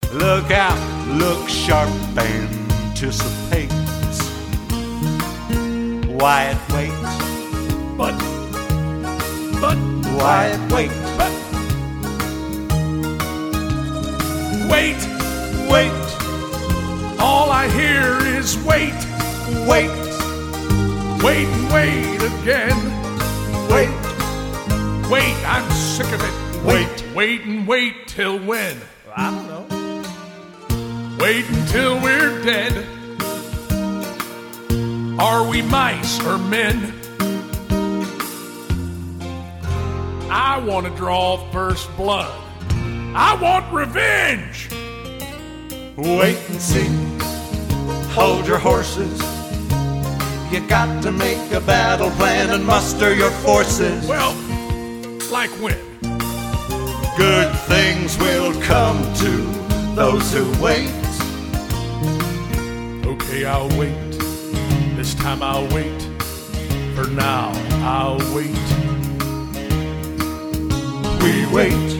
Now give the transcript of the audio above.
Look out, look sharp, anticipate. Wyatt waits, but Wyatt waits, but wait, wait, all I hear is wait, wait, wait and wait again. wait, Wait, I'm sick of it. wait. Wait and wait till when? I don't know. Wait until we're dead. Are we mice or men? I want to draw first blood. I want revenge. Wait and see. Hold your horses. You got to make a battle plan and muster your forces. Well, like when? Good things will come to those who wait. Okay, I'll wait. This time I'll wait. For now, I'll wait. We wait.